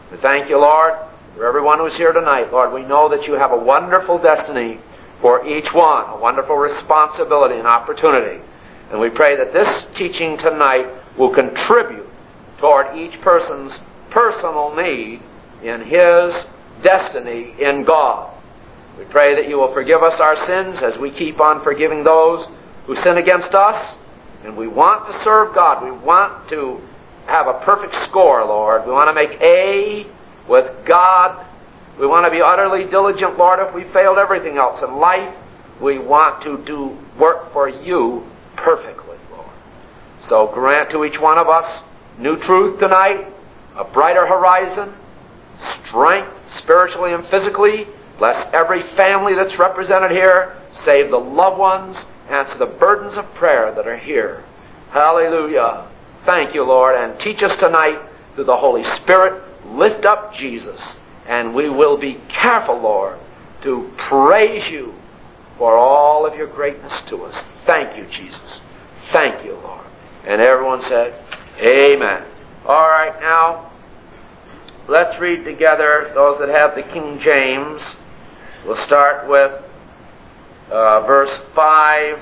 We thank you, Lord, for everyone who's here tonight. Lord, we know that you have a wonderful destiny for each one, a wonderful responsibility and opportunity. And we pray that this teaching tonight will contribute toward each person's personal need in his destiny in God. We pray that you will forgive us our sins as we keep on forgiving those who sin against us. And we want to serve God. We want to have a perfect score, Lord. We want to make A with God. We want to be utterly diligent, Lord, if we failed everything else in life. We want to do work for you perfectly, Lord. So grant to each one of us new truth tonight, a brighter horizon, strength spiritually and physically. Bless every family that's represented here. Save the loved ones. Answer the burdens of prayer that are here. Hallelujah. Thank you, Lord. And teach us tonight through the Holy Spirit. Lift up Jesus. And we will be careful, Lord, to praise you for all of your greatness to us. Thank you, Jesus. Thank you, Lord. And everyone said, Amen. All right, now, let's read together, those that have the King James. We'll start with verse 5,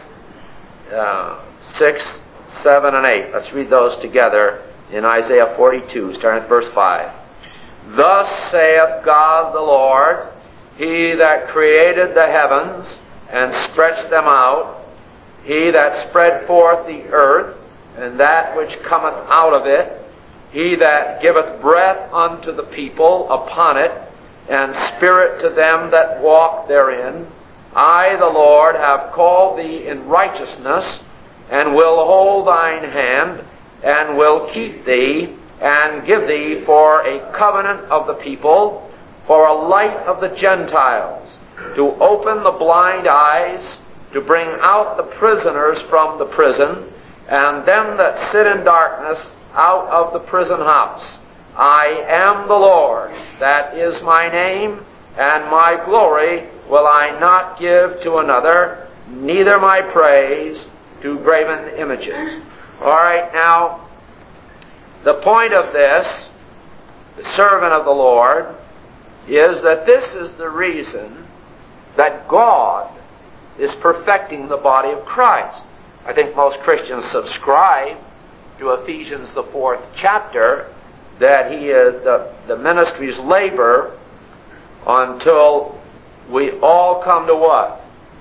6, 7, and 8. Let's read those together in Isaiah 42, starting at verse 5. Thus saith God the Lord, He that created the heavens and stretched them out, He that spread forth the earth and that which cometh out of it, He that giveth breath unto the people upon it, and spirit to them that walk therein. I, the Lord, have called thee in righteousness, and will hold thine hand, and will keep thee, and give thee for a covenant of the people, for a light of the Gentiles, to open the blind eyes, to bring out the prisoners from the prison, and them that sit in darkness out of the prison house. I am the Lord, that is my name, and my glory will I not give to another, neither my praise to graven images. All right, now, the point of this, the servant of the Lord, is that this is the reason that God is perfecting the body of Christ. I think most Christians subscribe to Ephesians, the 4th chapter, that he is the ministry's labor until we all come to what?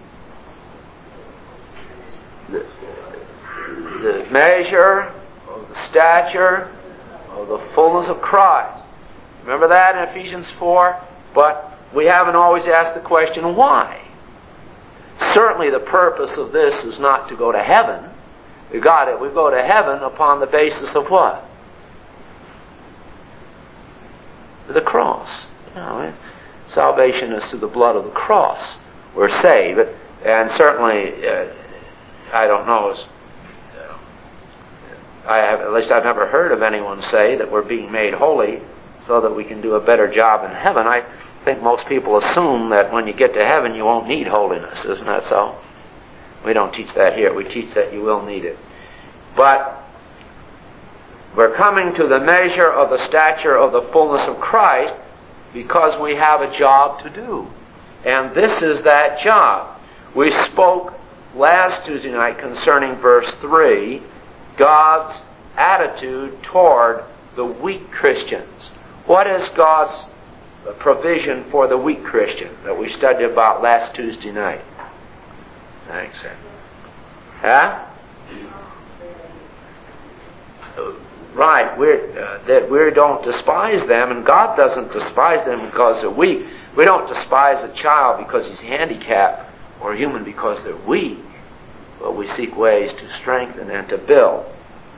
The measure of the stature of the fullness of Christ. Remember that in Ephesians 4? But we haven't always asked the question, why? Certainly the purpose of this is not to go to heaven. We got it. We go to heaven upon the basis of what? The cross. You know, salvation is through the blood of the cross. We're saved. And certainly, I don't know, at least I've never heard of anyone say that we're being made holy so that we can do a better job in heaven. I think most people assume that when you get to heaven you won't need holiness. Isn't that so? We don't teach that here. We teach that you will need it. But we're coming to the measure of the stature of the fullness of Christ because we have a job to do. And this is that job. We spoke last Tuesday night concerning verse 3, God's attitude toward the weak Christians. What is God's provision for the weak Christian that we studied about last Tuesday night? Thanks. Huh? Right, that we don't despise them, and God doesn't despise them because they're weak. We don't despise a child because he's handicapped or human because they're weak, but we seek ways to strengthen and to build.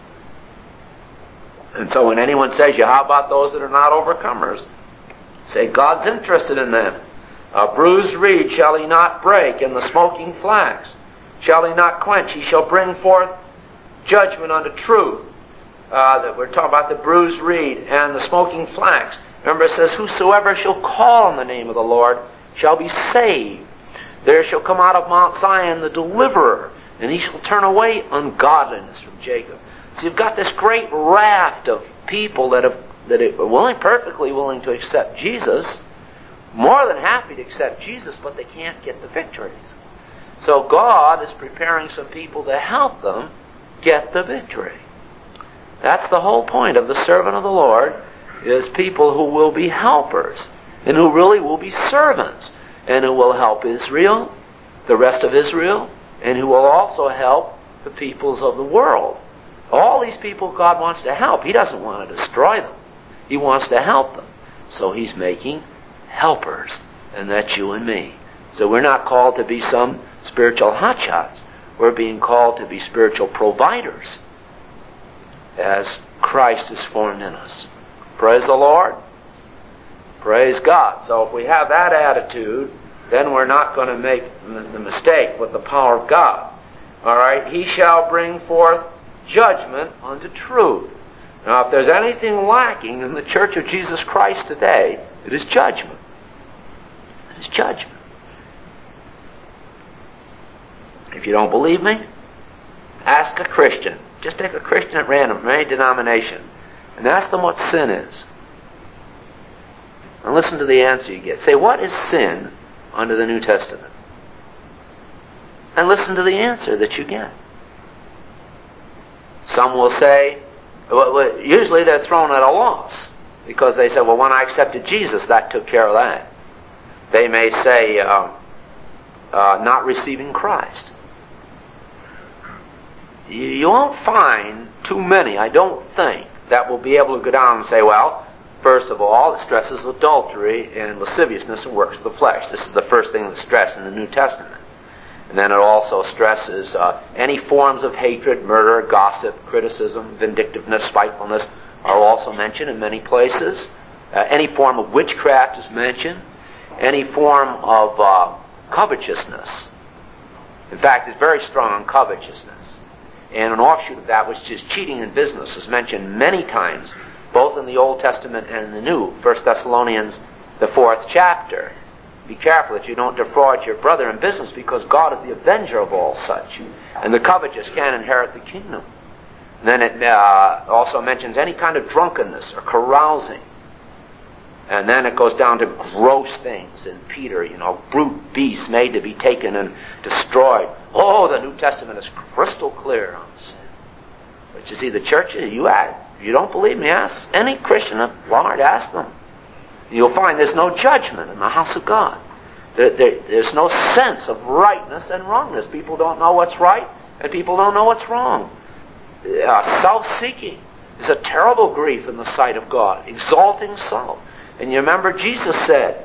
And so when anyone says, how about those that are not overcomers? Say, God's interested in them. A bruised reed shall he not break, and the smoking flax shall he not quench. He shall bring forth judgment unto truth. That we're talking about the bruised reed and the smoking flax. Remember it says, whosoever shall call on the name of the Lord shall be saved. There shall come out of Mount Zion the deliverer, and he shall turn away ungodliness from Jacob. So you've got this great raft of people that have that are perfectly willing to accept Jesus, more than happy to accept Jesus, but they can't get the victories. So God is preparing some people to help them get the victory. That's the whole point of the servant of the Lord, is people who will be helpers, and who really will be servants, and who will help Israel, the rest of Israel, and who will also help the peoples of the world. All these people God wants to help. He doesn't want to destroy them. He wants to help them. So He's making helpers, and that's you and me. So we're not called to be some spiritual hotshots. We're being called to be spiritual providers as Christ is formed in us. Praise the Lord. Praise God. So if we have that attitude, then we're not going to make the mistake with the power of God. All right? He shall bring forth judgment unto truth. Now, if there's anything lacking in the Church of Jesus Christ today, it is judgment. It is judgment. If you don't believe me, ask a Christian. Just take a Christian at random from any denomination and ask them what sin is. And listen to the answer you get. Say, what is sin under the New Testament? And listen to the answer that you get. Some will say, usually they're thrown at a loss, because they say, well, when I accepted Jesus, that took care of that. They may say, not receiving Christ. You won't find too many, I don't think, that will be able to go down and say, well, first of all, it stresses adultery and lasciviousness and works of the flesh. This is the first thing that's stressed in the New Testament. And then it also stresses any forms of hatred, murder, gossip, criticism, vindictiveness, spitefulness are also mentioned in many places. Any form of witchcraft is mentioned. Any form of covetousness. In fact, it's very strong on covetousness. And an offshoot of that, which is cheating in business, is mentioned many times, both in the Old Testament and in the New. 1 Thessalonians, the 4th chapter. Be careful that you don't defraud your brother in business, because God is the avenger of all such. And the covetous can't inherit the kingdom. And then it also mentions any kind of drunkenness or carousing. And then it goes down to gross things in Peter, brute beasts made to be taken and destroyed. Oh, the New Testament is crystal clear on sin. But you see, the church, you don't believe me, ask any Christian at large, ask them. You'll find there's no judgment in the house of God. There's no sense of rightness and wrongness. People don't know what's right, and people don't know what's wrong. Self-seeking is a terrible grief in the sight of God. Exalting self. And you remember Jesus said,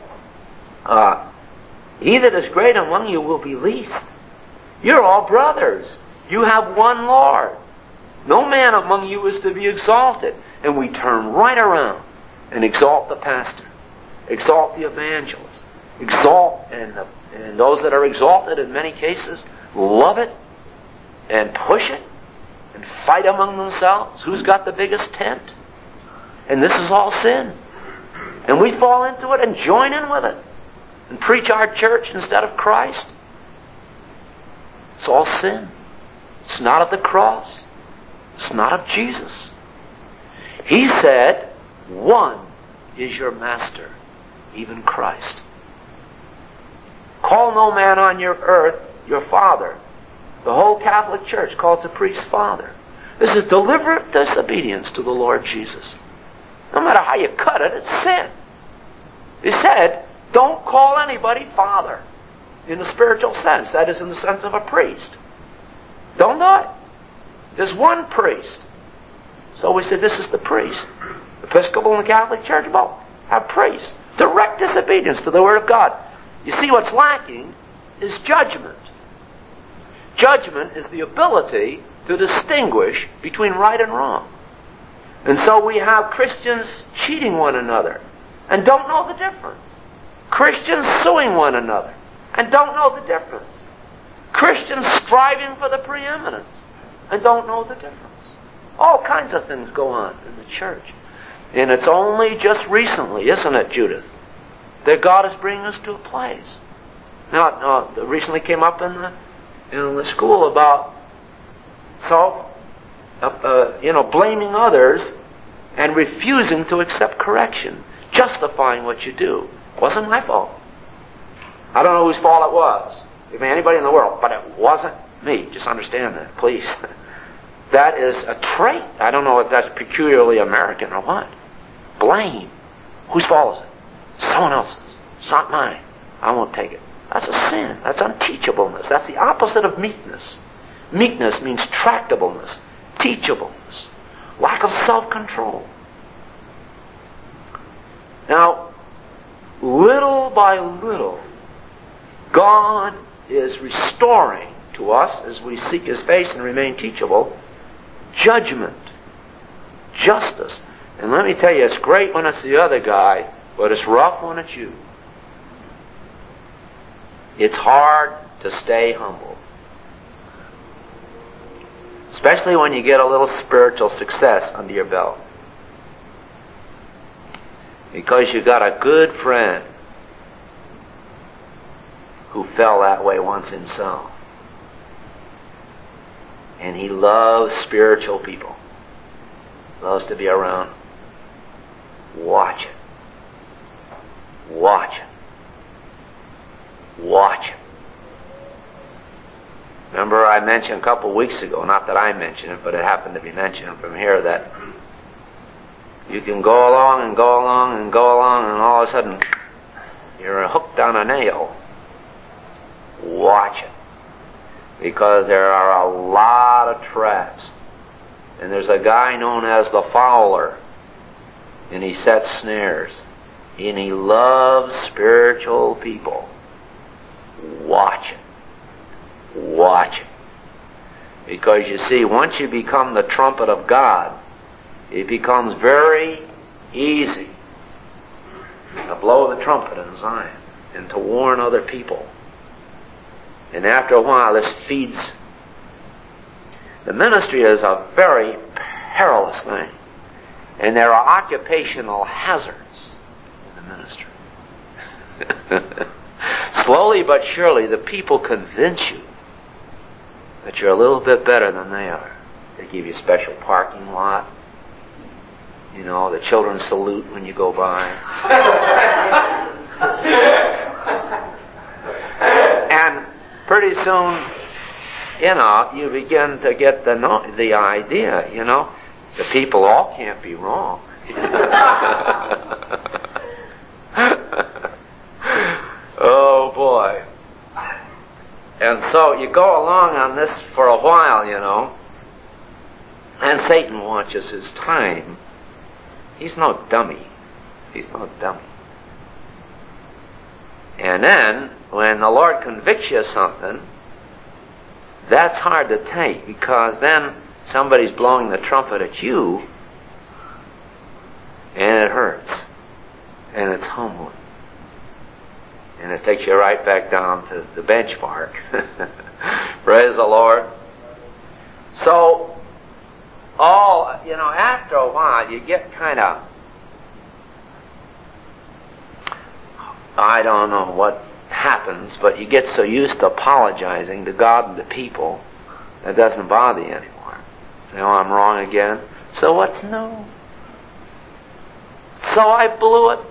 he that is great among you will be least. You're all brothers. You have one Lord. No man among you is to be exalted. And we turn right around and exalt the pastor. Exalt the evangelist. Exalt, and those that are exalted in many cases love it and push it and fight among themselves. Who's got the biggest tent? And this is all sin. And we fall into it and join in with it and preach our church instead of Christ. It's all sin. It's not of the cross. It's not of Jesus. He said, one is your master, even Christ. Call no man on your earth your father. The whole Catholic Church calls a priest father. This is deliberate disobedience to the Lord Jesus. No matter how you cut it, it's sin. He said, don't call anybody father in the spiritual sense. That is, in the sense of a priest. Don't do it. There's one priest. So we said, this is the priest. Episcopal and the Catholic Church both have priests. Direct disobedience to the Word of God. You see, what's lacking is judgment. Judgment is the ability to distinguish between right and wrong. And so we have Christians cheating one another and don't know the difference. Christians suing one another and don't know the difference. Christians striving for the preeminence and don't know the difference. All kinds of things go on in the church. And it's only just recently, isn't it, Judith, that God is bringing us to a place. Now, it recently came up in the school about blaming others and refusing to accept correction, justifying what you do. It wasn't my fault. I don't know whose fault it was. It may be anybody in the world, but it wasn't me. Just understand that, please. That is a trait. I don't know if that's peculiarly American or what. Blame. Whose fault is it? Someone else's. It's not mine. I won't take it. That's a sin. That's unteachableness. That's the opposite of meekness. Meekness means tractableness, teachableness, lack of self-control. Now, little by little, God is restoring to us, as we seek His face and remain teachable, judgment, justice. And let me tell you, it's great when it's the other guy, but it's rough when it's you. It's hard to stay humble. Especially when you get a little spiritual success under your belt. Because you got a good friend who fell that way once himself. And he loves spiritual people. Loves to be around. Watch it. Watch it. Watch it. Remember I mentioned a couple of weeks ago, not that I mentioned it, but it happened to be mentioned from here, that you can go along and go along and go along, and all of a sudden you're hooked on a nail. Watch it. Because there are a lot of traps. And there's a guy known as the Fowler, and he sets snares. And he loves spiritual people. Watch it. Watch it. Because you see, once you become the trumpet of God, it becomes very easy to blow the trumpet in Zion and to warn other people. And after a while, this feeds. The ministry is a very perilous thing. And there are occupational hazards in the ministry. Slowly but surely, the people convince you that you're a little bit better than they are. They give you a special parking lot. You know, the children salute when you go by. And pretty soon, you know, you begin to get the idea, you know. The people all can't be wrong. Oh, boy. And so you go along on this for a while, you know, and Satan watches his time. He's no dummy. He's no dummy. And then, when the Lord convicts you of something, that's hard to take, because then somebody's blowing the trumpet at you, and it hurts. And it's humbling. And it takes you right back down to the benchmark. Praise the Lord. So, after a while, you get kind of, I don't know what happens, but you get so used to apologizing to God and to people, that doesn't bother you anymore. You know, I'm wrong again. So what's new? So I blew it.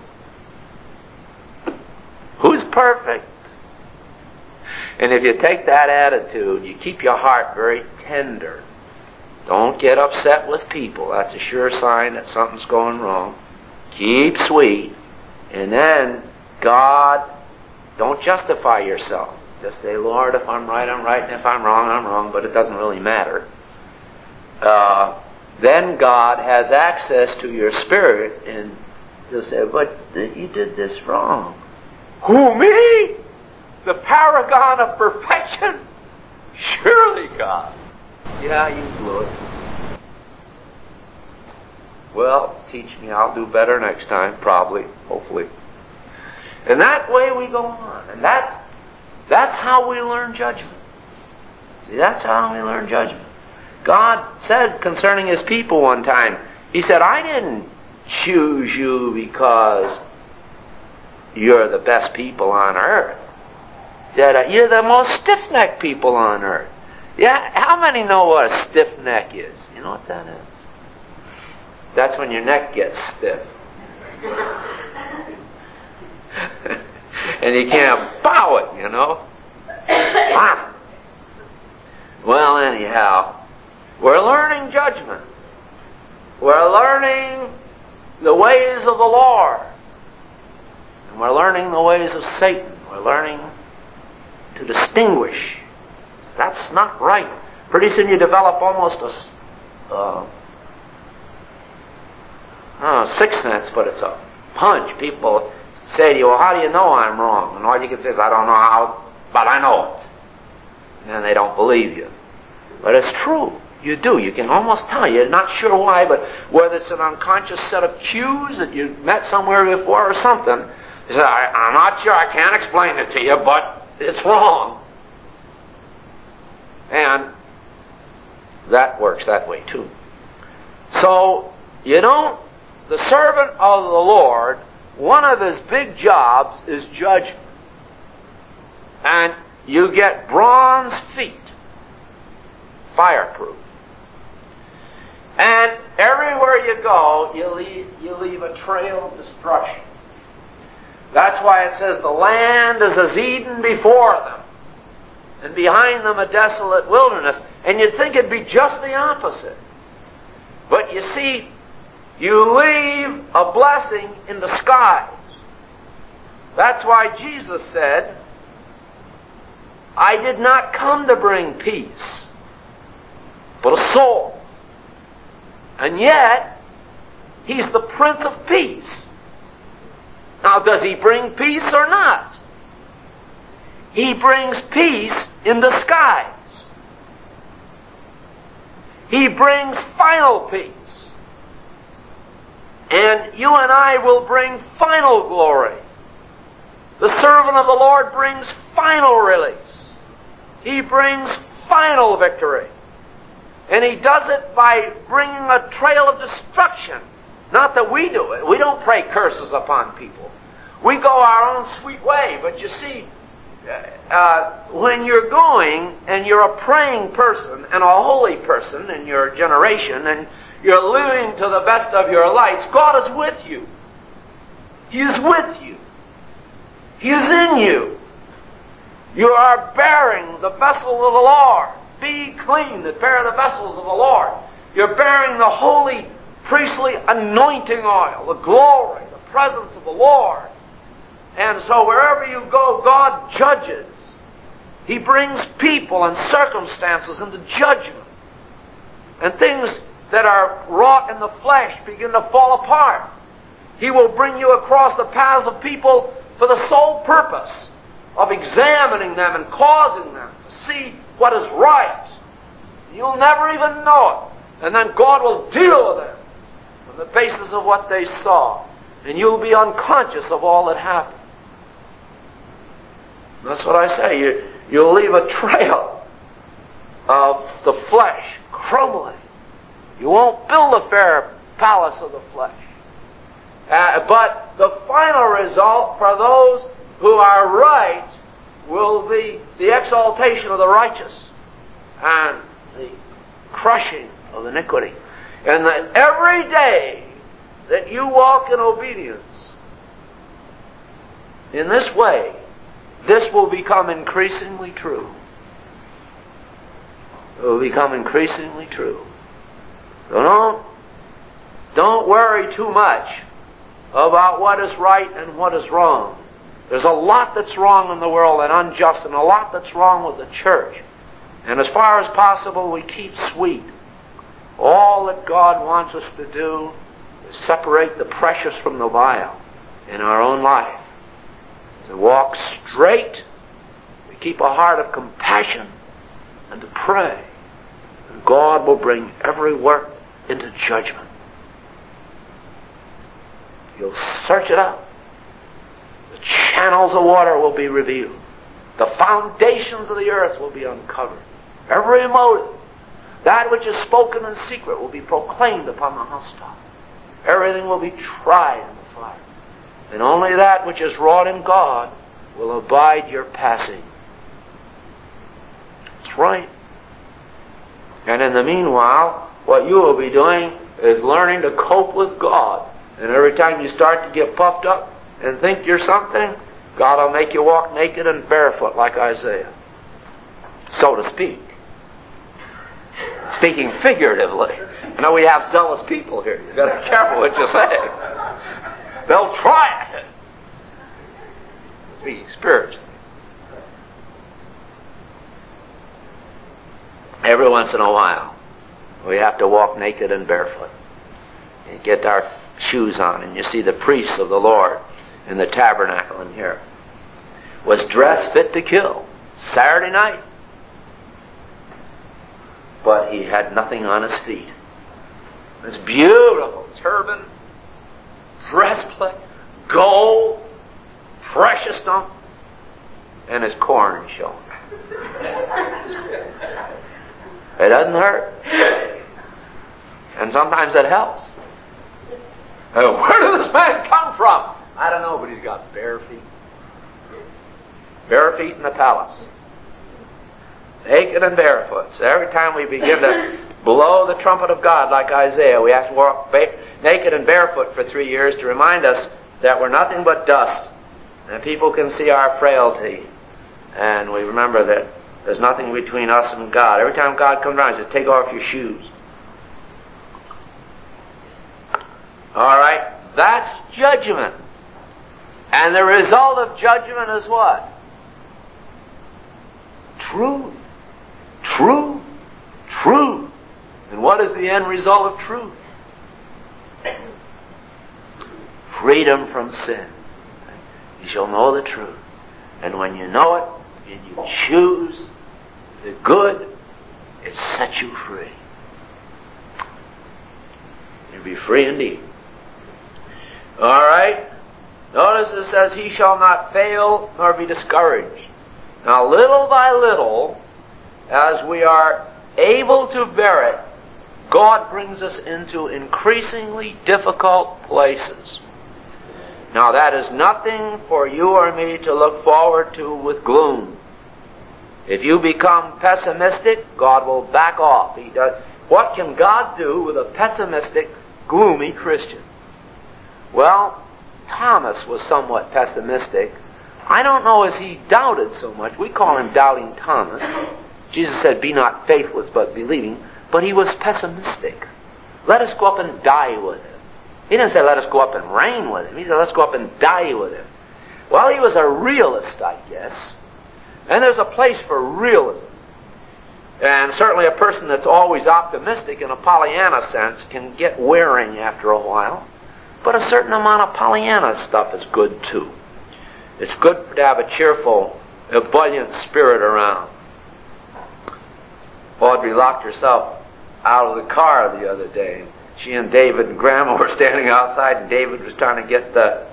Who's perfect? And if you take that attitude, you keep your heart very tender. Don't get upset with people. That's a sure sign that something's going wrong. Keep sweet. And then, God, don't justify yourself. Just say, Lord, if I'm right, I'm right, and if I'm wrong, but it doesn't really matter. Then God has access to your spirit, and He'll say, but you did this wrong. Who, me? The paragon of perfection? Surely, God. Yeah, you blew it. Well, teach me. I'll do better next time, probably, hopefully. And that way we go on. And that's how we learn judgment. See, that's how we learn judgment. God said concerning His people one time, He said, I didn't choose you because you're the best people on earth. That you're the most stiff-necked people on earth. Yeah, how many know what a stiff neck is? You know what that is? That's when your neck gets stiff. And you can't bow it, you know. Well, anyhow, we're learning judgment. We're learning the ways of the Lord. And we're learning the ways of Satan. We're learning to distinguish. That's not right. Pretty soon you develop almost a sixth sense, but it's a hunch. People say to you, well, how do you know I'm wrong? And all you can say is, I don't know how, but I know it. And they don't believe you. But it's true. You do. You can almost tell. You're not sure why, but whether it's an unconscious set of cues that you met somewhere before or something, you say, I'm not sure. I can't explain it to you, but it's wrong. And that works that way too. So, the servant of the Lord, one of his big jobs is judgment. And you get bronze feet, fireproof. And everywhere you go, you leave a trail of destruction. That's why it says the land is as Eden before them, and behind them a desolate wilderness. And you'd think it'd be just the opposite. But you see, you leave a blessing in the skies. That's why Jesus said, I did not come to bring peace, but a sword. And yet, He's the Prince of Peace. Now, does He bring peace or not? He brings peace in the skies. He brings final peace. And you and I will bring final glory. The servant of the Lord brings final release. He brings final victory. And He does it by bringing a trail of destruction. Not that we do it. We don't pray curses upon people. We go our own sweet way. But you see, when you're going and you're a praying person and a holy person in your generation and you're living to the best of your lights, God is with you. He is with you. He is in you. You are bearing the vessel of the Lord. Be clean that bear the vessels of the Lord. You're bearing the holy priestly anointing oil, the glory, the presence of the Lord. And so wherever you go, God judges. He brings people and circumstances into judgment. And things that are wrought in the flesh begin to fall apart. He will bring you across the paths of people for the sole purpose of examining them and causing them to see what is right. You'll never even know it. And then God will deal with them on the basis of what they saw. And you'll be unconscious of all that happened. That's what I say. You'll leave a trail of the flesh crumbling. You won't build a fair palace of the flesh. But the final result for those who are right will be the exaltation of the righteous and the crushing of iniquity. And that every day that you walk in obedience in this way, this will become increasingly true. It will become increasingly true. So don't worry too much about what is right and what is wrong. There's a lot that's wrong in the world and unjust, and a lot that's wrong with the church. And as far as possible, we keep sweet. All that God wants us to do is separate the precious from the vile in our own life. To walk straight, to keep a heart of compassion, and to pray. And God will bring every work into judgment. He'll search it out. The channels of water will be revealed. The foundations of the earth will be uncovered. Every motive, that which is spoken in secret, will be proclaimed upon the housetop. Everything will be tried in the fire. And only that which is wrought in God will abide your passing. That's right. And in the meanwhile, what you will be doing is learning to cope with God. And every time you start to get puffed up and think you're something, God will make you walk naked and barefoot like Isaiah, so to speak. Speaking figuratively. You know, we have zealous people here. You've got to be careful what you say. They'll try it. Speaking spiritually. Every once in a while, we have to walk naked and barefoot and get our shoes on. And you see the priests of the Lord in the tabernacle in here was dressed fit to kill. Saturday night. But he had nothing on his feet. This beautiful turban, breastplate, gold, precious stone, and his corn showing. It doesn't hurt. And sometimes it helps. Where did this man come from? I don't know, but he's got bare feet. Bare feet in the palace. Naked and barefoot. So every time we begin to blow the trumpet of God like Isaiah, we have to walk naked and barefoot for 3 years to remind us that we're nothing but dust. And people can see our frailty. And we remember that there's nothing between us and God. Every time God comes around, he says, take off your shoes. All right? That's judgment. And the result of judgment is what? Truth. Truth. Truth. And what is the end result of truth? Freedom from sin. You shall know the truth. And when you know it, and you choose the good, it sets you free. You'll be free indeed. All right? Notice it says, he shall not fail nor be discouraged. Now, little by little, as we are able to bear it, God brings us into increasingly difficult places. Now, that is nothing for you or me to look forward to with gloom. If you become pessimistic, God will back off. He does. What can God do with a pessimistic, gloomy Christian? Well, Thomas was somewhat pessimistic. I don't know as he doubted so much. We call him Doubting Thomas. Jesus said, be not faithless, but believing. But he was pessimistic. Let us go up and die with him. He didn't say, let us go up and reign with him. He said, let's go up and die with him. Well, he was a realist, I guess. And there's a place for realism. And certainly a person that's always optimistic in a Pollyanna sense can get wearing after a while. But a certain amount of Pollyanna stuff is good too. It's good to have a cheerful, ebullient spirit around. Audrey locked herself out of the car the other day. She and David and Grandma were standing outside, and David was trying to get the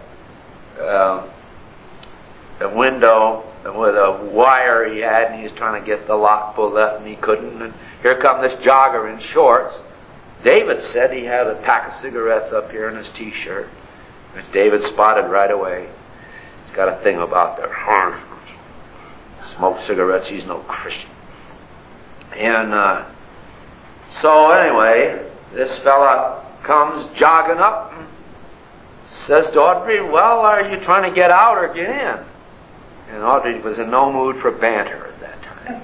window with a wire he had, and he was trying to get the lock pulled up, and he couldn't. And here come this jogger in shorts. David said he had a pack of cigarettes up here in his T-shirt, which David spotted right away. He's got a thing about their heart. Smoke cigarettes, he's no Christian. And so anyway, this fella comes jogging up and says to Audrey, well, are you trying to get out or get in? And Audrey was in no mood for banter at that time.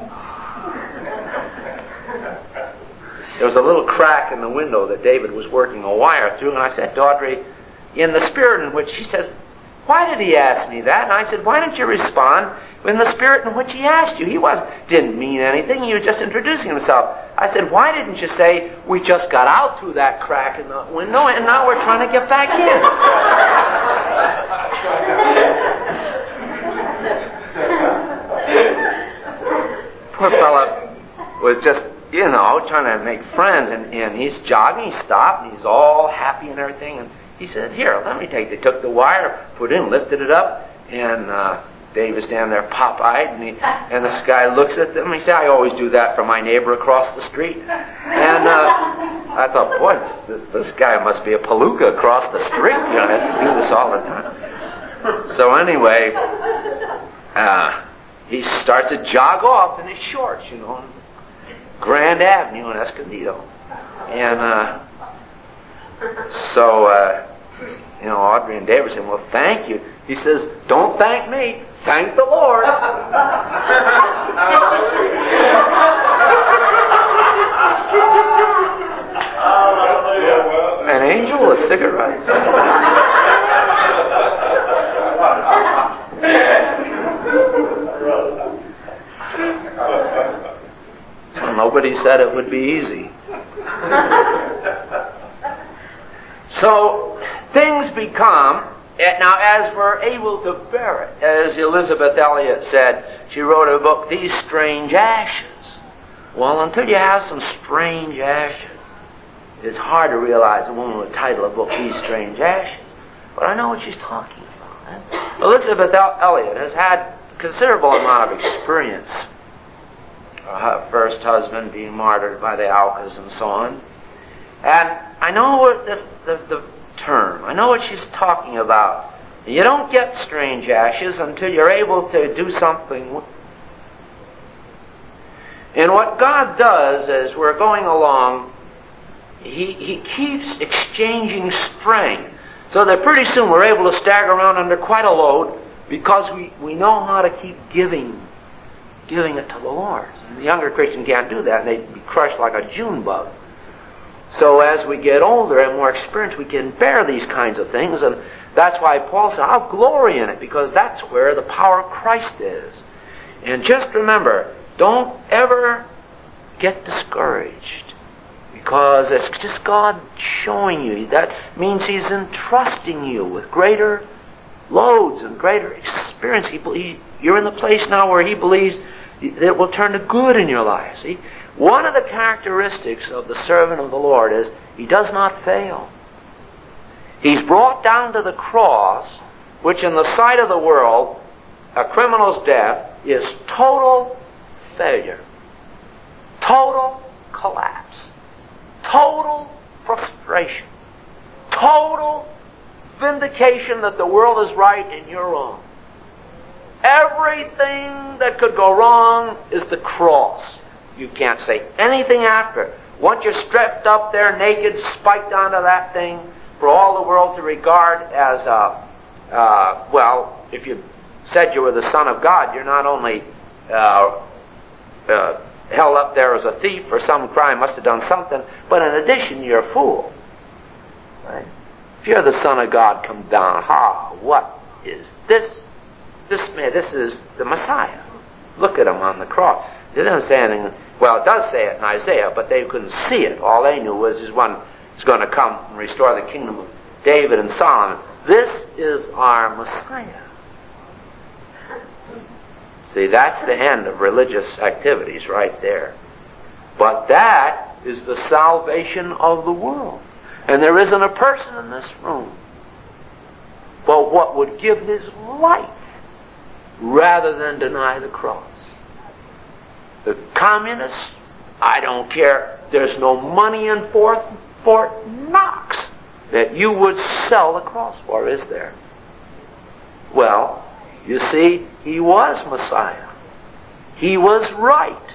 There was a little crack in the window that David was working a wire through, and I said to Audrey, in the spirit in which, she said, why did he ask me that? And I said, why didn't you respond in the spirit in which he asked you? He didn't mean anything. He was just introducing himself. I said, why didn't you say, we just got out through that crack in the window and now we're trying to get back in? Poor fella was just, trying to make friends, and he's jogging, he stopped, and he's all happy and everything, and he said, here, let me take it. They took the wire, put it in, lifted it up, and Dave was standing there pop-eyed, and this guy looks at them, and he said, I always do that for my neighbor across the street. And I thought, boy, this guy must be a palooka across the street. I have to do this all the time. So anyway, he starts to jog off in his shorts, on Grand Avenue in Escondido. And So, Audrey and David said, well, thank you. He says, don't thank me. Thank the Lord. An angel with cigarettes. Well, nobody said it would be easy. So things become, now as we're able to bear it, as Elisabeth Elliot said, she wrote a book, These Strange Ashes. Well, until you have some strange ashes, it's hard to realize a woman would title a book, These Strange Ashes. But I know what she's talking about. Elisabeth Elliot has had a considerable amount of experience. Her first husband being martyred by the Alkas and so on. And I know what the term, I know what she's talking about. You don't get strange ashes until you're able to do something. And what God does as we're going along, He keeps exchanging strength, so that pretty soon we're able to stagger around under quite a load because we know how to keep giving it to the Lord. And the younger Christian can't do that, and they'd be crushed like a June bug. So as we get older and more experienced, we can bear these kinds of things, and that's why Paul said, I'll glory in it, because that's where the power of Christ is. And just remember, don't ever get discouraged, because it's just God showing you. That means He's entrusting you with greater loads and greater experience. You're in the place now where He believes that it will turn to good in your life. See, one of the characteristics of the servant of the Lord is he does not fail. He's brought down to the cross, which in the sight of the world, a criminal's death is total failure, total collapse, total frustration, total vindication that the world is right and you're wrong. Everything that could go wrong is the cross. You can't say anything after. Once you're strapped up there naked, spiked onto that thing for all the world to regard as if you said you were the Son of God, you're not only held up there as a thief for some crime, must have done something, but in addition, you're a fool. Right? If you're the Son of God, come down. What is this? This man, this is the Messiah. Look at him on the cross. It doesn't say anything. Well, it does say it in Isaiah, but they couldn't see it. All they knew was his one is going to come and restore the kingdom of David and Solomon. This is our Messiah. See, that's the end of religious activities right there. But that is the salvation of the world. And there isn't a person in this room but what would give his life rather than deny the cross. The communists, I don't care, there's no money in Fort Knox that you would sell the cross for, is there? Well, you see, he was Messiah. He was right.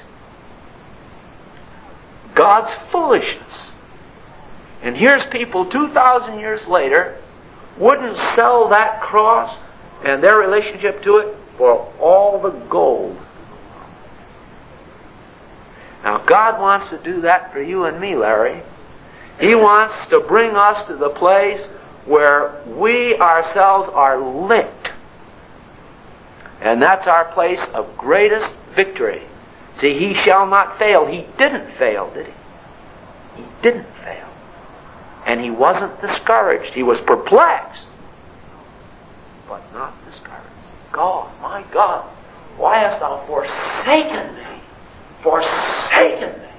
God's foolishness. And here's people 2,000 years later wouldn't sell that cross and their relationship to it for all the gold. Now, God wants to do that for you and me, Larry. He wants to bring us to the place where we ourselves are licked. And that's our place of greatest victory. See, he shall not fail. He didn't fail, did he? He didn't fail. And he wasn't discouraged. He was perplexed, but not discouraged. God, my God, why hast thou forsaken me? Forsaken me.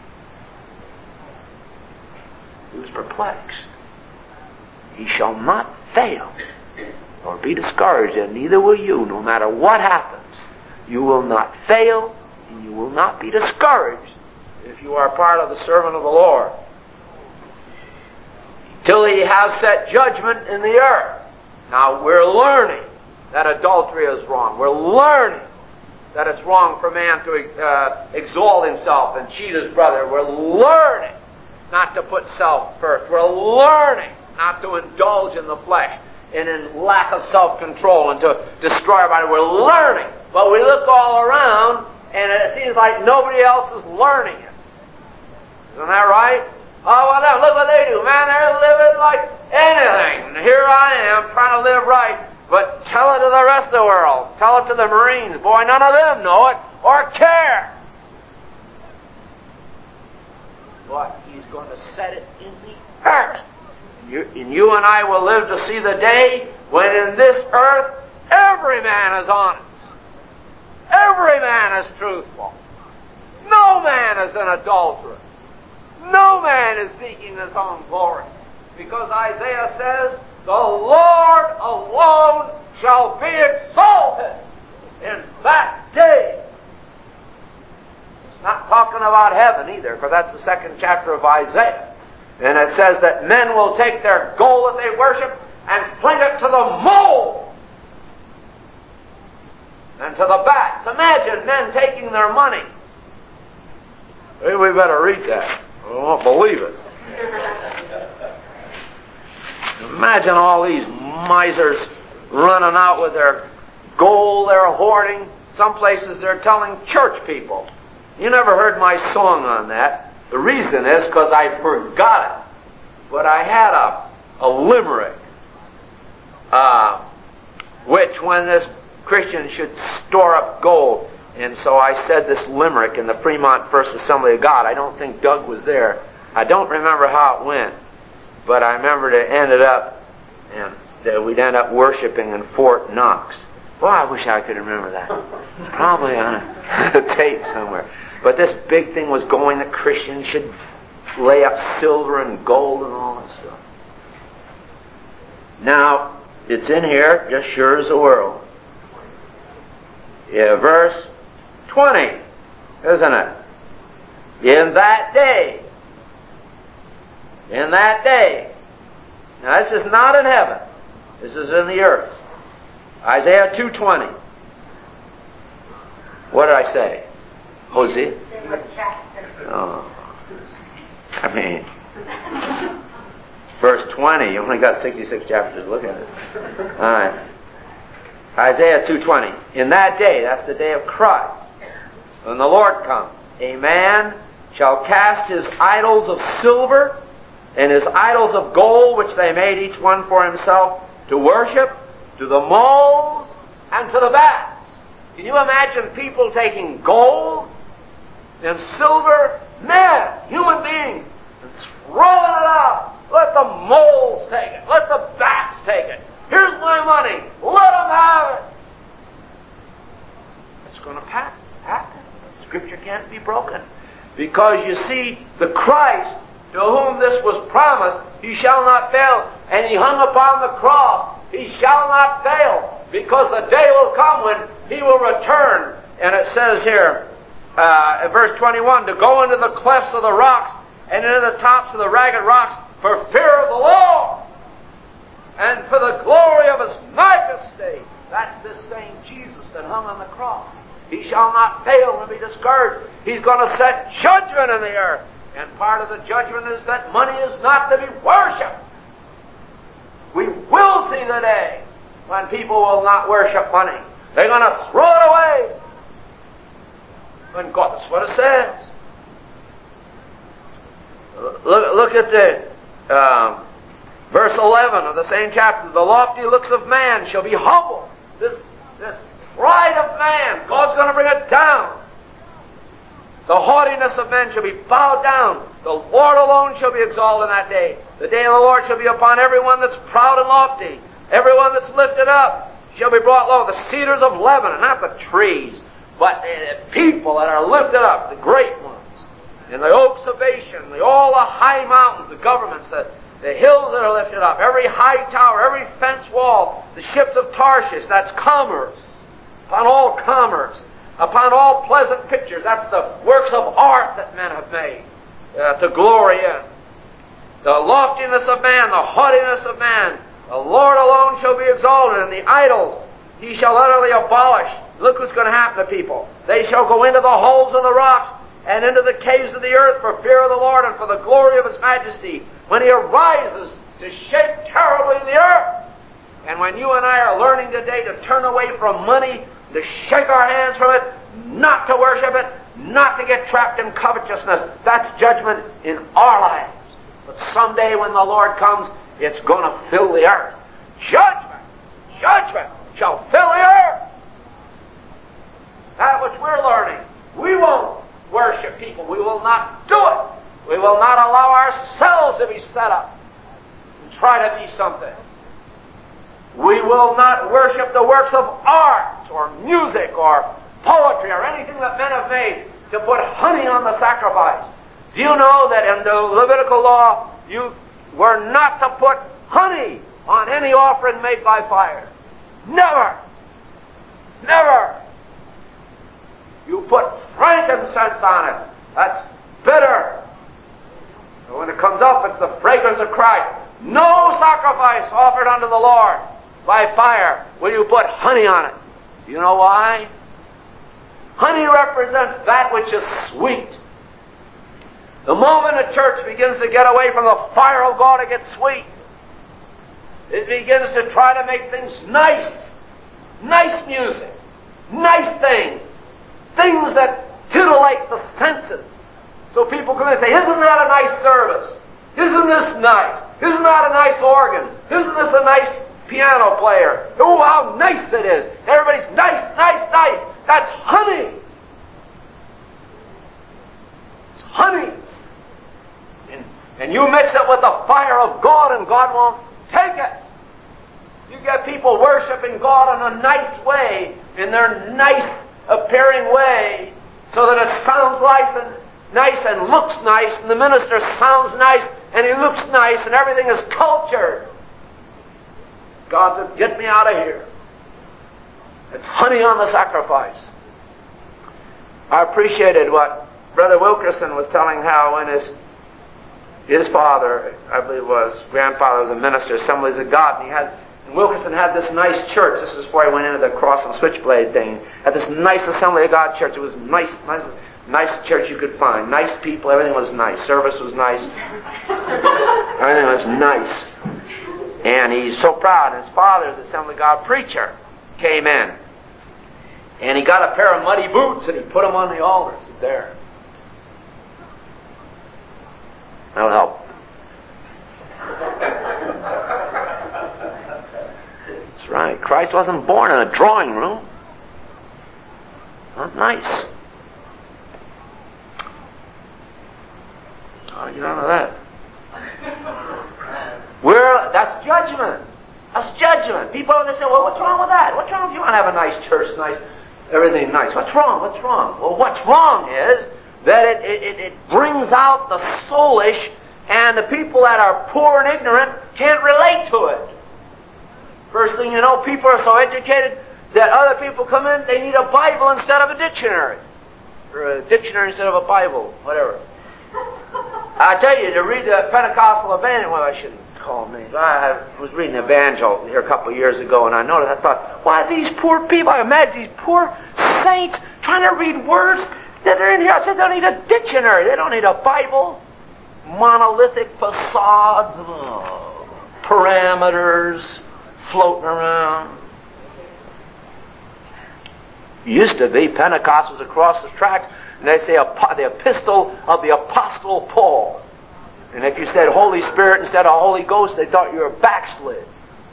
He was perplexed. He shall not fail, nor be discouraged, and neither will you, no matter what happens. You will not fail, and you will not be discouraged if you are part of the servant of the Lord. Till he has set judgment in the earth. Now we're learning that adultery is wrong. We're learning that it's wrong for man to exalt himself and cheat his brother. We're learning not to put self first. We're learning not to indulge in the flesh and in lack of self-control and to destroy our body. We're learning. But we look all around and it seems like nobody else is learning it. Isn't that right? Oh, well, look what they do. Man, they're living like anything. And here I am trying to live right. But tell it to the rest of the world. Tell it to the Marines. Boy, none of them know it or care. But He's going to set it in the earth. And you and I will live to see the day when in this earth every man is honest. Every man is truthful. No man is an adulterer. No man is seeking his own glory. Because Isaiah says, the Lord alone shall be exalted in that day. It's not talking about heaven either, because that's the second chapter of Isaiah. And it says that men will take their gold that they worship and fling it to the mold and to the bats. Imagine men taking their money. Maybe we better read that. I won't believe it. Imagine all these misers running out with their gold they're hoarding. Some places they're telling church people. You never heard my song on that. The reason is because I forgot it. But I had a limerick, which when this Christian should store up gold. And so I said this limerick in the Fremont First Assembly of God. I don't think Doug was there. I don't remember how it went. But I remember it ended up, and that we'd end up worshiping in Fort Knox. Boy, I wish I could remember that. Probably on a tape somewhere. But this big thing was going that Christians should lay up silver and gold and all that stuff. Now, it's in here, just sure as the world. Yeah, verse 20, isn't it? In that day. In that day. Now, this is not in heaven. This is in the earth. Isaiah 2:20. What did I say? Hosea? Oh. I mean, verse 20. You only got 66 chapters to look at it. All right. Isaiah 2:20. In that day, that's the day of Christ, when the Lord comes, a man shall cast his idols of silver and his idols of gold, which they made each one for himself, to worship, to the moles and to the bats. Can you imagine people taking gold and silver, men, human beings, and throwing it out? Let the moles take it. Let the bats take it. Here's my money. Let them have it. It's going to happen. Scripture can't be broken. Because you see, the Christ to whom this was promised, he shall not fail. And he hung upon the cross. He shall not fail. Because the day will come when he will return. And it says here, in verse 21, to go into the clefts of the rocks and into the tops of the ragged rocks for fear of the Lord and for the glory of his majesty. That's this same Jesus that hung on the cross. He shall not fail and be discouraged. He's going to set judgment in the earth. And part of the judgment is that money is not to be worshipped. We will see the day when people will not worship money. They're going to throw it away. And God, that's what it says. Look at the verse 11 of the same chapter. The lofty looks of man shall be humbled. This pride of man, God's going to bring it down. The haughtiness of men shall be bowed down. The Lord alone shall be exalted in that day. The day of the Lord shall be upon everyone that's proud and lofty. Everyone that's lifted up shall be brought low. The cedars of Lebanon, not the trees, but the people that are lifted up, the great ones. And the oaks of Bashan, all the high mountains, the governments, the hills that are lifted up, every high tower, every fence wall, the ships of Tarshish, that's commerce. Upon all commerce. Upon all pleasant pictures, that's the works of art that men have made to glory in. The loftiness of man, the haughtiness of man, the Lord alone shall be exalted, and the idols he shall utterly abolish. Look what's going to happen to people. They shall go into the holes of the rocks and into the caves of the earth for fear of the Lord and for the glory of His majesty, when He arises to shake terribly the earth. And when you and I are learning today to turn away from money, to shake our hands from it, not to worship it, not to get trapped in covetousness, that's judgment in our lives. But someday when the Lord comes, it's going to fill the earth. Judgment shall fill the earth. That which we're learning. We won't worship people. We will not do it. We will not allow ourselves to be set up and try to be something. We will not worship the works of art or music or poetry or anything that men have made to put honey on the sacrifice. Do you know that in the Levitical law you were not to put honey on any offering made by fire? Never! Never! You put frankincense on it. That's bitter. And when it comes up, it's the fragrance of Christ. No sacrifice offered unto the Lord by fire will you put honey on it. You know why? Honey represents that which is sweet. The moment a church begins to get away from the fire of God, it gets sweet. It begins to try to make things nice. Nice music. Nice things. Things that titillate the senses. So people come in and say, isn't that a nice service? Isn't this nice? Isn't that a nice organ? Isn't this a nice piano player? Oh, how nice it is. Everybody's nice, nice, nice. That's honey. It's honey. And you mix it with the fire of God and God won't take it. You get people worshiping God in a nice way, in their nice appearing way, so that it sounds nice and looks nice, and the minister sounds nice and he looks nice and everything is cultured. God said, get me out of here. It's honey on the sacrifice. I appreciated what Brother Wilkerson was telling, how when his father, I believe it was, grandfather was a minister, Assemblies of God, and Wilkerson had this nice church. This is before he went into the cross and switchblade thing. Had this nice Assembly of God church. It was nice church you could find. Nice people. Everything was nice. Service was nice. Everything was nice. And he's so proud. His father, the Assembly of God preacher, came in. And he got a pair of muddy boots and he put them on the altar. There. That'll help. That's right. Christ wasn't born in a drawing room. Not nice. How do you get out of that? That's judgment. That's judgment. People always say, well, what's wrong with that? What's wrong if you want to have a nice church, nice, everything nice? What's wrong? What's wrong? Well, what's wrong is that it brings out the soulish, and the people that are poor and ignorant can't relate to it. First thing you know, people are so educated that other people come in, they need a Bible instead of a dictionary. Or a dictionary instead of a Bible, whatever. I tell you, to read the Pentecostal Evangel, well, I shouldn't call names. I was reading the Evangel here a couple of years ago, and I noticed, I thought, why these poor people, I imagine these poor saints trying to read words that are in here. I said, they don't need a dictionary. They don't need a Bible. Monolithic facades, parameters floating around. Used to be, Pentecost was across the tracks, and they say the epistle of the Apostle Paul. And if you said Holy Spirit instead of Holy Ghost, they thought you were backslid.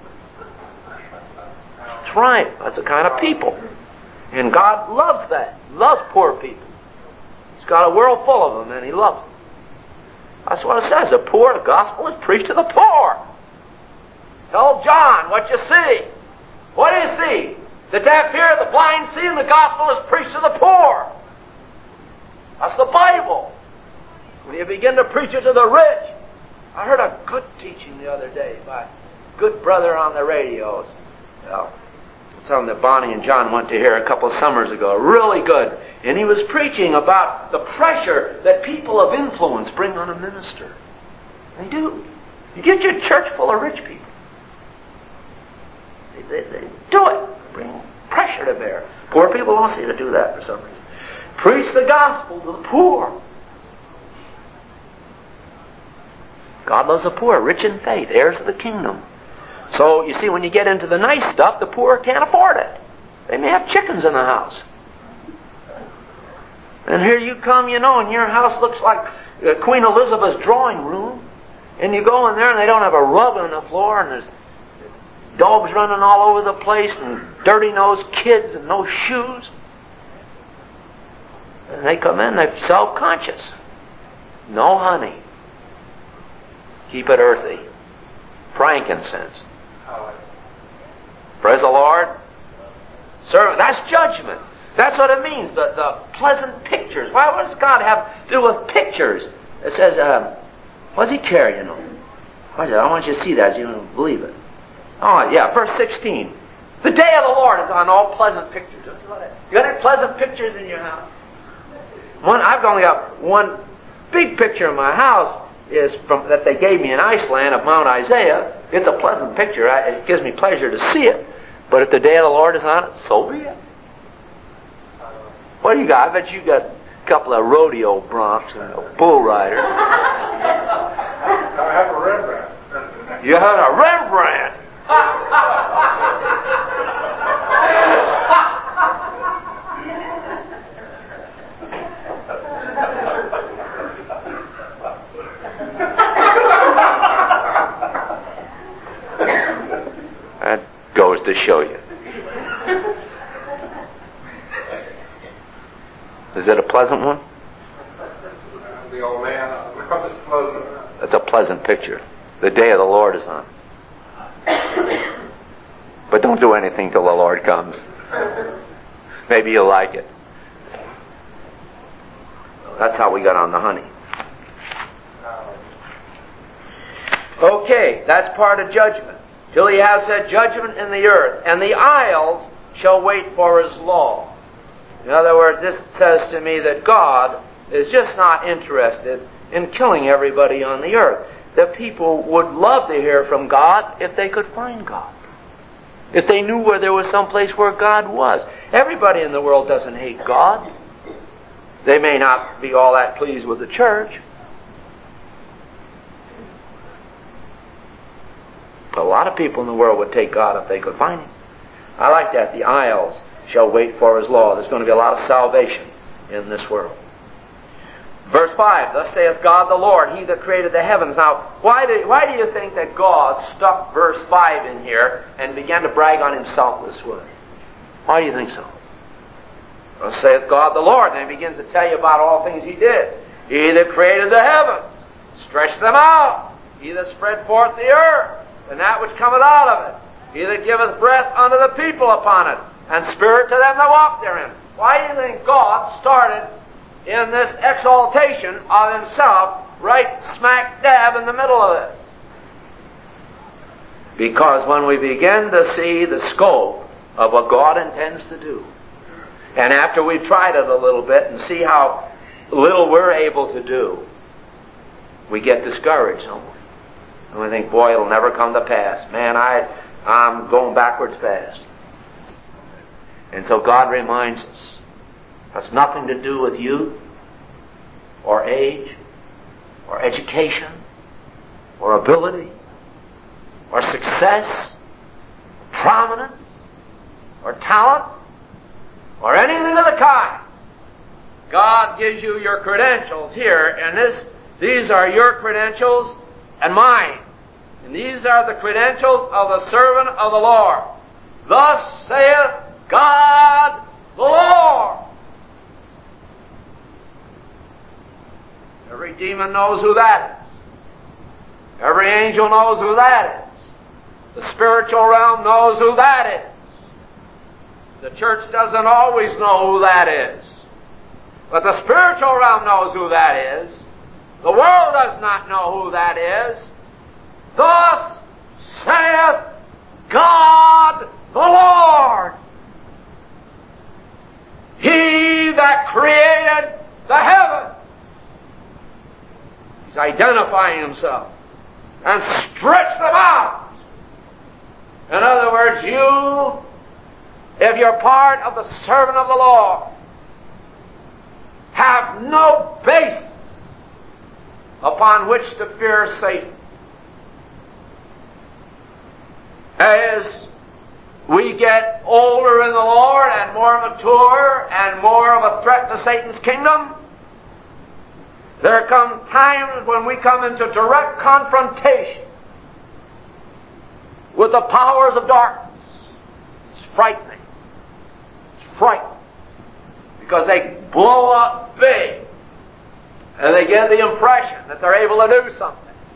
That's right. That's the kind of people. And God loves that. He loves poor people. He's got a world full of them, and He loves them. That's what it says. The poor, the gospel is preached to the poor. Tell John what you see. What do you see? The deaf hear, the blind see, and the gospel is preached to the poor. That's the Bible. When you begin to preach it to the rich. I heard a good teaching the other day by a good brother on the radio. Something that Bonnie and John went to hear a couple of summers ago. Really good. And he was preaching about the pressure that people of influence bring on a minister. They do. You get your church full of rich people. They do it. Bring pressure to bear. Poor people don't seem to do that for some reason. Preach the gospel to the poor. God loves the poor, rich in faith, heirs of the kingdom. So, you see, when you get into the nice stuff, the poor can't afford it. They may have chickens in the house. And here you come, and your house looks like Queen Elizabeth's drawing room. And you go in there and they don't have a rug on the floor, and there's dogs running all over the place, and dirty-nosed kids and no shoes. And they come in, they're self-conscious. No honey. Keep it earthy. Frankincense. Praise the Lord. Sir, that's judgment. That's what it means, the pleasant pictures. What does God have to do with pictures? It says, what does He care, I want you to see that, you don't believe it. Oh, yeah, verse 16. The day of the Lord is on all pleasant pictures. Don't you know that? You got any pleasant pictures in your house? I've only got one big picture in my house is that they gave me in Iceland of Mount Isaiah. It's a pleasant picture. It gives me pleasure to see it. But if the day of the Lord is on it, so be it. What do you got? I bet you got a couple of rodeo broncs and a bull rider. I have a Rembrandt. You had a Rembrandt. That goes to show you. Is it a pleasant one? The old man. It's a pleasant picture. The day of the Lord is on. But don't do anything till the Lord comes. Maybe you'll like it. That's how we got on the honey. Okay, that's part of judgment. Till He has set judgment in the earth, and the isles shall wait for His law. In other words, this says to me that God is just not interested in killing everybody on the earth. The people would love to hear from God if they could find God. If they knew where there was some place where God was. Everybody in the world doesn't hate God. They may not be all that pleased with the church. A lot of people in the world would take God if they could find Him. I like that. The isles shall wait for His law. There's going to be a lot of salvation in this world. Verse 5, thus saith God the Lord, He that created the heavens. Now, why do you think that God stuck verse 5 in here and began to brag on Himself this way? Why do you think so? Thus saith God the Lord, and He begins to tell you about all things He did. He that created the heavens, stretched them out. He that spread forth the earth, and that which cometh out of it. He that giveth breath unto the people upon it, and spirit to them that walk therein. Why do you think God started in this exaltation of Himself right smack dab in the middle of it? Because when we begin to see the scope of what God intends to do, and after we've tried it a little bit and see how little we're able to do, we get discouraged, don't we? And we think, boy, it'll never come to pass. Man, I'm going backwards fast. And so God reminds us, that's nothing to do with youth, or age, or education, or ability, or success, or prominence, or talent, or anything of the kind. God gives you your credentials here, and these are your credentials and mine. And these are the credentials of the servant of the Lord. Thus saith God the Lord. Every demon knows who that is. Every angel knows who that is. The spiritual realm knows who that is. The church doesn't always know who that is. But the spiritual realm knows who that is. The world does not know who that is. Thus saith God the Lord. He that created the heavens. He's identifying Himself. And stretched them out. In other words, if you're part of the servant of the Lord, have no basis upon which to fear Satan. As we get older in the Lord and more mature and more of a threat to Satan's kingdom, there come times when we come into direct confrontation with the powers of darkness. It's frightening. It's frightening. Because they blow up big. And they get the impression that they're able to do something.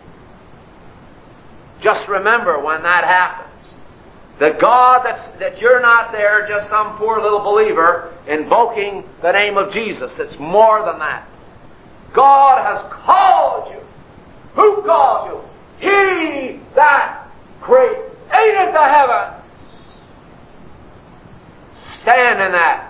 Just remember when that happens, that God, that you're not there just some poor little believer invoking the name of Jesus. It's more than that. God has called you. Who called you? He that created the heavens. Stand in that.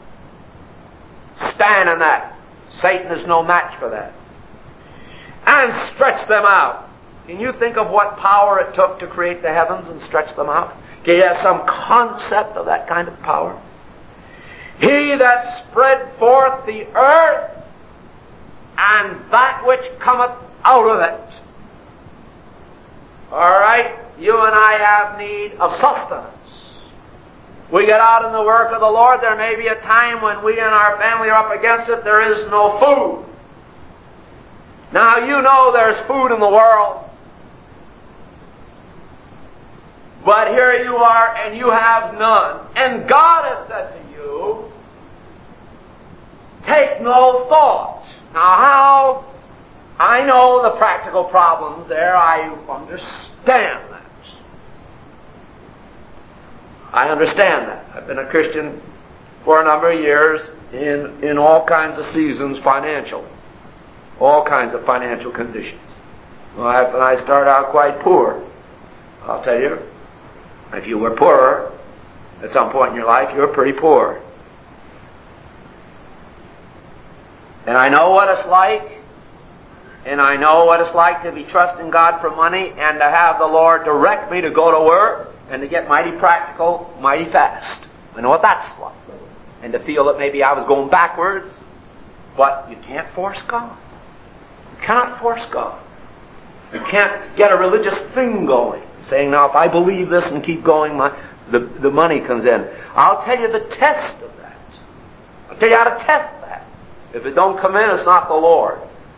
Stand in that. Satan is no match for that. And stretch them out. Can you think of what power it took to create the heavens and stretch them out? Can you have some concept of that kind of power? He that spread forth the earth and that which cometh out of it. All right? You and I have need of sustenance. We get out in the work of the Lord, there may be a time when we and our family are up against it, there is no food. Now you know there's food in the world. But here you are and you have none. And God has said to you, take no thought. Now how? I know the practical problems there. I understand that. I understand that. I've been a Christian for a number of years in all kinds of seasons financially. All kinds of financial conditions. When I started out quite poor, I'll tell you, if you were poorer at some point in your life, you were pretty poor. And I know what it's like, and I know what it's like to be trusting God for money and to have the Lord direct me to go to work and to get mighty practical, mighty fast. I know what that's like. And to feel that maybe I was going backwards, but you can't force God. You cannot force God. You can't get a religious thing going, saying, now if I believe this and keep going, the money comes in. I'll tell you the test of that. I'll tell you how to test that. If it don't come in, it's not the Lord.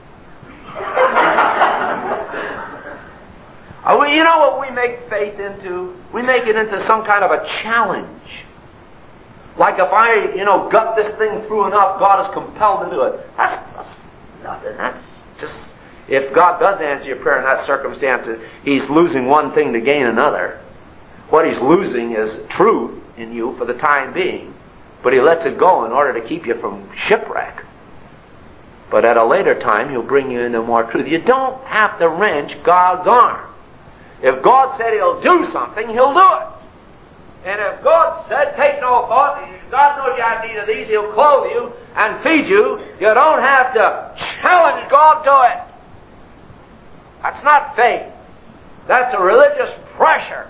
You know what we make faith into? We make it into some kind of a challenge. Like if I, gut this thing through enough, God is compelled to do it. That's nothing. That's just, if God does answer your prayer in that circumstance, He's losing one thing to gain another. What He's losing is truth in you for the time being. But He lets it go in order to keep you from shipwreck. But at a later time, He'll bring you into more truth. You don't have to wrench God's arm. If God said He'll do something, He'll do it. And if God said, take no thought, God knows you have need of these, He'll clothe you and feed you. You don't have to challenge God to it. That's not faith. That's a religious pressure.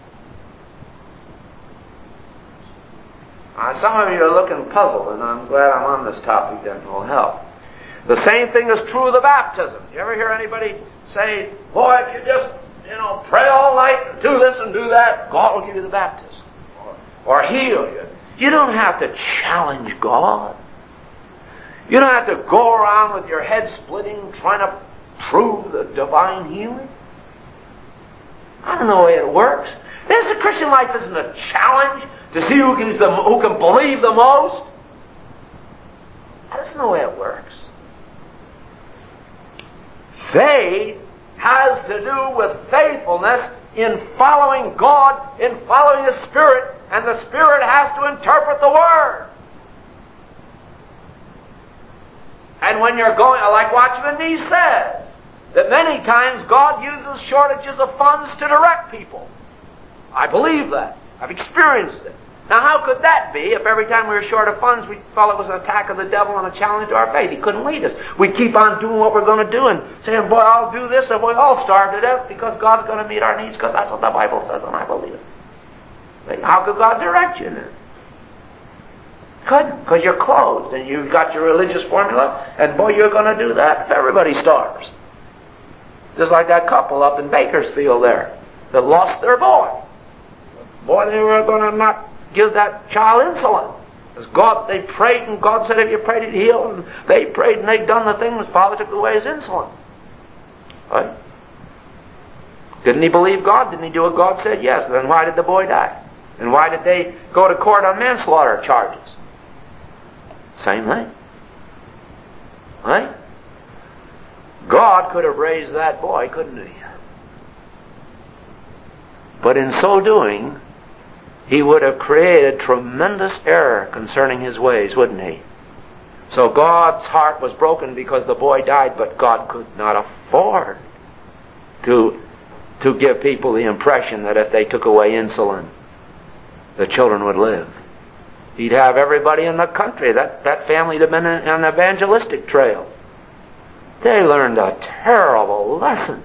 Some of you are looking puzzled, and I'm glad I'm on this topic, that will help. The same thing is true of the baptism. You ever hear anybody say, boy, if you just, pray all night and do this and do that, God will give you the baptism. Or heal you. You don't have to challenge God. You don't have to go around with your head splitting trying to prove the divine healing. I don't know the way it works. The Christian life isn't a challenge to see who can believe the most. That's not the way it works. Faith has to do with faithfulness in following God, in following the Spirit, and the Spirit has to interpret the Word. And when you're going, like Watchman Nee says, that many times God uses shortages of funds to direct people. I believe that. I've experienced it. Now how could that be if every time we were short of funds we felt it was an attack of the devil and a challenge to our faith? He couldn't lead us. We'd keep on doing what we're going to do and saying, boy, I'll do this, and we'll all starve to death because God's going to meet our needs because that's what the Bible says, and I believe it. How could God direct you then? Couldn't, because you're closed and you've got your religious formula, and boy, you're going to do that if everybody starves. Just like that couple up in Bakersfield there that lost their boy. Boy, they were going to not give that child insulin. Because God, they prayed, and God said, if you prayed, He'd heal. And they prayed, and they'd done the thing, and Father took away his insulin. Right? Didn't he believe God? Didn't he do what God said? Yes. Then why did the boy die? And why did they go to court on manslaughter charges? Same thing. Right? God could have raised that boy, couldn't He? But in so doing, He would have created tremendous error concerning His ways, wouldn't He? So God's heart was broken because the boy died, but God could not afford to give people the impression that if they took away insulin, the children would live. He'd have everybody in the country. That family would have been on an evangelistic trail. They learned a terrible lesson.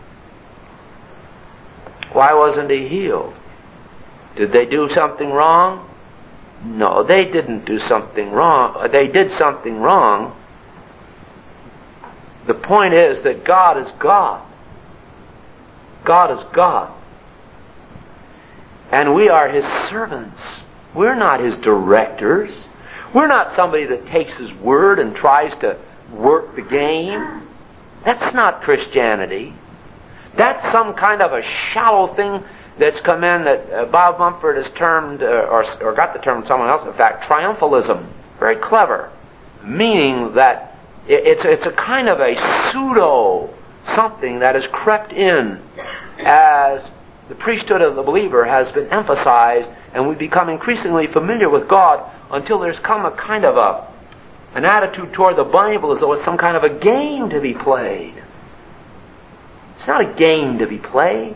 Why wasn't he healed? Did they do something wrong? No, they didn't do something wrong. They did something wrong. The point is that God is God. God is God. And we are His servants. We're not His directors. We're not somebody that takes His word and tries to work the game. That's not Christianity. That's some kind of a shallow thing that's come in that Bob Mumford has termed, or got the term from someone else, in fact, triumphalism. Very clever. Meaning that it's a kind of a pseudo something that has crept in as the priesthood of the believer has been emphasized, and we become increasingly familiar with God until there's come a kind of an attitude toward the Bible as though it's some kind of a game to be played. It's not a game to be played.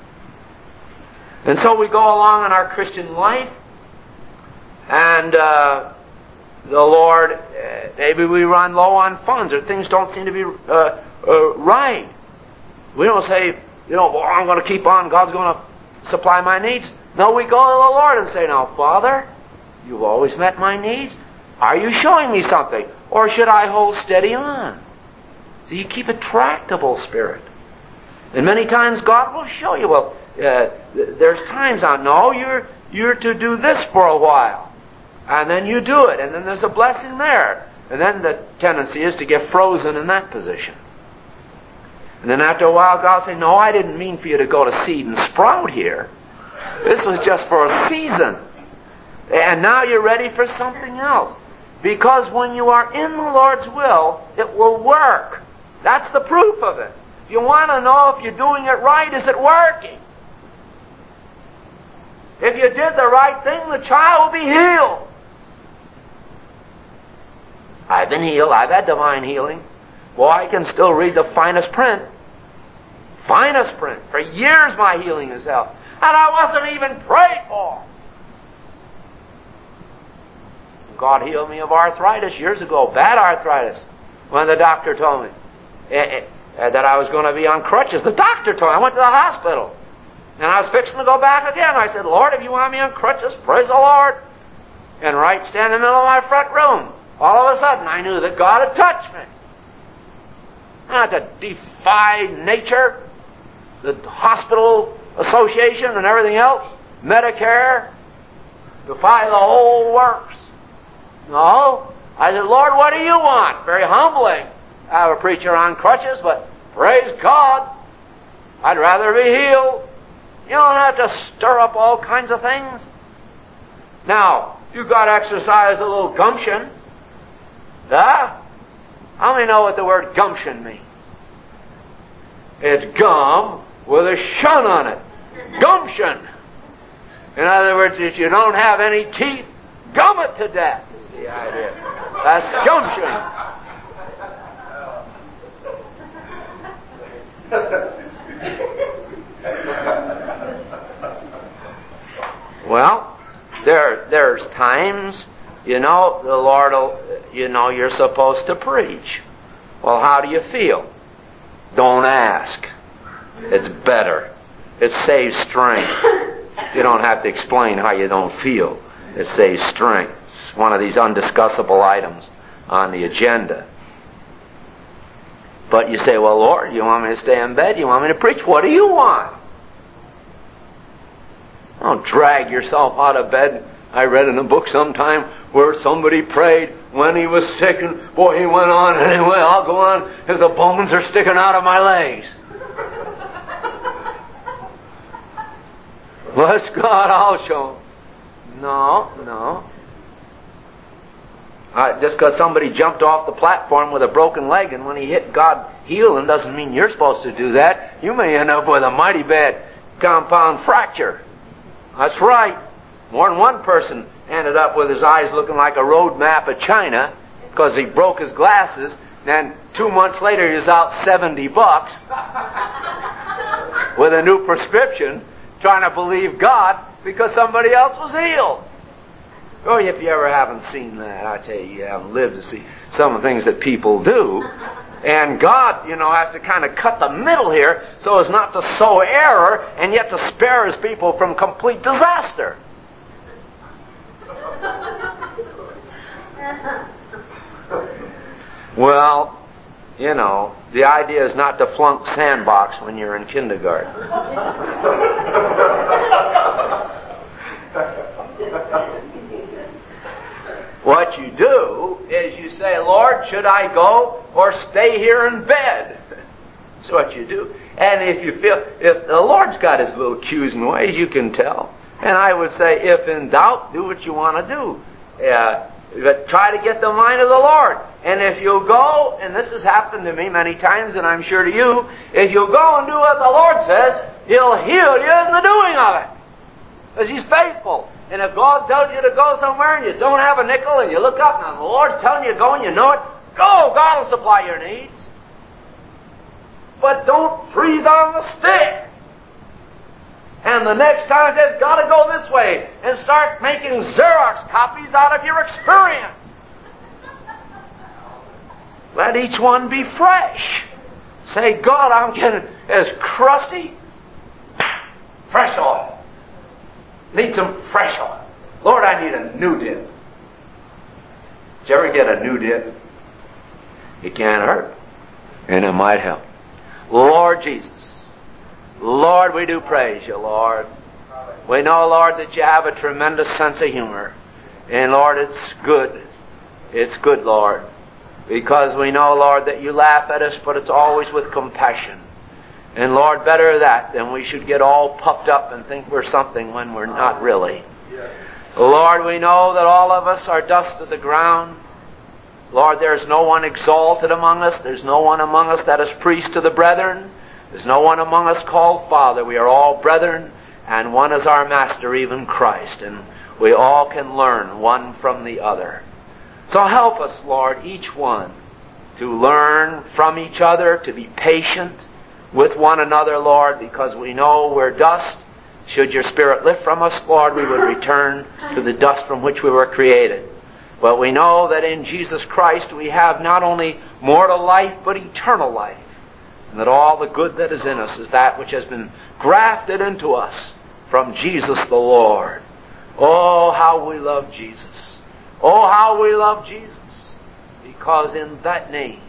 And so we go along in our Christian life, and the Lord, maybe we run low on funds, or things don't seem to be right. We don't say, well, I'm going to keep on, God's going to supply my needs. No, we go to the Lord and say, now, Father, you've always met my needs. Are you showing me something? Or should I hold steady on? So you keep a tractable spirit. And many times God will show you, well, there's times on, no, you're to do this for a while. And then you do it, and then there's a blessing there. And then the tendency is to get frozen in that position. And then after a while, God will say, no, I didn't mean for you to go to seed and sprout here. This was just for a season. And now you're ready for something else. Because when you are in the Lord's will, it will work. That's the proof of it. If you want to know if you're doing it right, is it working? If you did the right thing, the child will be healed. I've been healed. I've had divine healing. Well, I can still read the finest print. Finest print. For years my healing is held. And I wasn't even prayed for. God healed me of arthritis years ago. Bad arthritis. When the doctor told me that I was going to be on crutches. The doctor told me. I went to the hospital. And I was fixing to go back again. I said, Lord, if you want me on crutches, praise the Lord. And right stand in the middle of my front room. All of a sudden, I knew that God had touched me. Not to defy nature, the hospital association and everything else, Medicare, defy the whole works. No. I said, Lord, what do you want? Very humbling. I have a preacher on crutches, but praise God. I'd rather be healed. You don't have to stir up all kinds of things. Now, you've got to exercise a little gumption. Huh? How many know what the word gumption means? It's gum with a shun on it. Gumption. In other words, if you don't have any teeth, gum it to death is the idea. That's gumption. Well, there's times, the Lord will, you're supposed to preach. Well, how do you feel? Don't ask. It's better. It saves strength. You don't have to explain how you don't feel. that says strength. It's one of these undiscussable items on the agenda. But you say, well, Lord, you want me to stay in bed? You want me to preach? What do you want? Don't drag yourself out of bed. I read in a book sometime where somebody prayed when he was sick, and boy, he went on, anyway, I'll go on if the bones are sticking out of my legs. Bless God, I'll show him. No. Just because somebody jumped off the platform with a broken leg and when he hit, God healed him doesn't mean you're supposed to do that. You may end up with a mighty bad compound fracture. That's right. More than one person ended up with his eyes looking like a road map of China because he broke his glasses. And 2 months later, he was out $70 with a new prescription, trying to believe God because somebody else was healed. Oh, if you ever haven't seen that, I tell you haven't lived to see some of the things that people do. And God, has to kind of cut the middle here so as not to sow error and yet to spare His people from complete disaster. Well, the idea is not to flunk sandbox when you're in kindergarten. What you do is you say, Lord, should I go or stay here in bed? That's what you do. And if the Lord's got His little cues and ways, you can tell. And I would say, if in doubt, do what you want to do. But try to get the mind of the Lord. And if you'll go, and this has happened to me many times, and I'm sure to you, if you'll go and do what the Lord says, He'll heal you in the doing of it. Because He's faithful. And if God tells you to go somewhere and you don't have a nickel and you look up and the Lord's telling you to go and you know it, go! God will supply your needs. But don't freeze on the stick. And the next time it says, gotta go this way, and start making Xerox copies out of your experience. Let each one be fresh. Say, God, I'm getting as crusty. Fresh oil. Need some fresh oil. Lord, I need a new dip. Did you ever get a new dip? It can't hurt. And it might help. Lord Jesus. Lord, we do praise You, Lord. We know, Lord, that You have a tremendous sense of humor. And Lord, it's good. It's good, Lord. Because we know, Lord, that You laugh at us, but it's always with compassion. And Lord, better that than we should get all puffed up and think we're something when we're not really. Lord, we know that all of us are dust of the ground. Lord, there's no one exalted among us. There's no one among us that is priest to the brethren. There's no one among us called Father. We are all brethren, and one is our Master, even Christ. And we all can learn one from the other. So help us, Lord, each one, to learn from each other, to be patient with one another, Lord, because we know we're dust. Should Your Spirit lift from us, Lord, we would return to the dust from which we were created. But we know that in Jesus Christ we have not only mortal life, but eternal life. And that all the good that is in us is that which has been grafted into us from Jesus the Lord. Oh, how we love Jesus. Oh, how we love Jesus. Because in that name,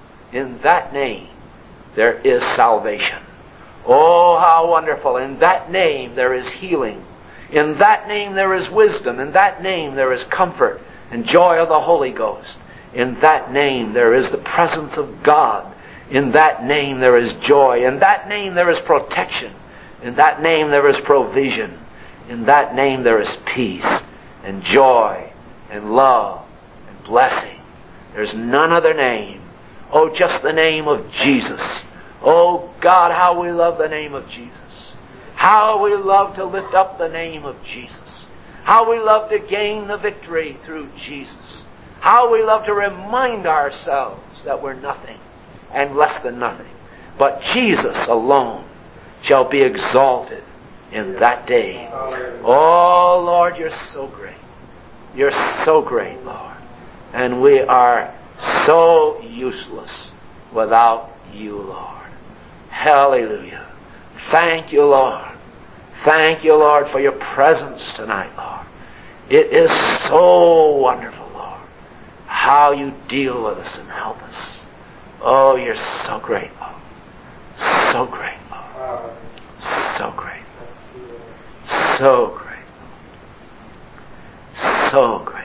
there is salvation. Oh, how wonderful. In that name there is healing. In that name there is wisdom. In that name there is comfort and joy of the Holy Ghost. In that name there is the presence of God. In that name there is joy. In that name there is protection. In that name there is provision. In that name there is peace and joy and love and blessing. There's none other name. Oh, just the name of Jesus. Oh, God, how we love the name of Jesus. How we love to lift up the name of Jesus. How we love to gain the victory through Jesus. How we love to remind ourselves that we're nothing and less than nothing. But Jesus alone shall be exalted in that day. Oh, Lord, You're so great. You're so great, Lord. And we are so useless without You, Lord. Hallelujah. Thank You, Lord. Thank You, Lord, for Your presence tonight, Lord. It is so wonderful, Lord, how you deal with us and help us. Oh, you're so great, Lord. So great, Lord. So great. So great. So great.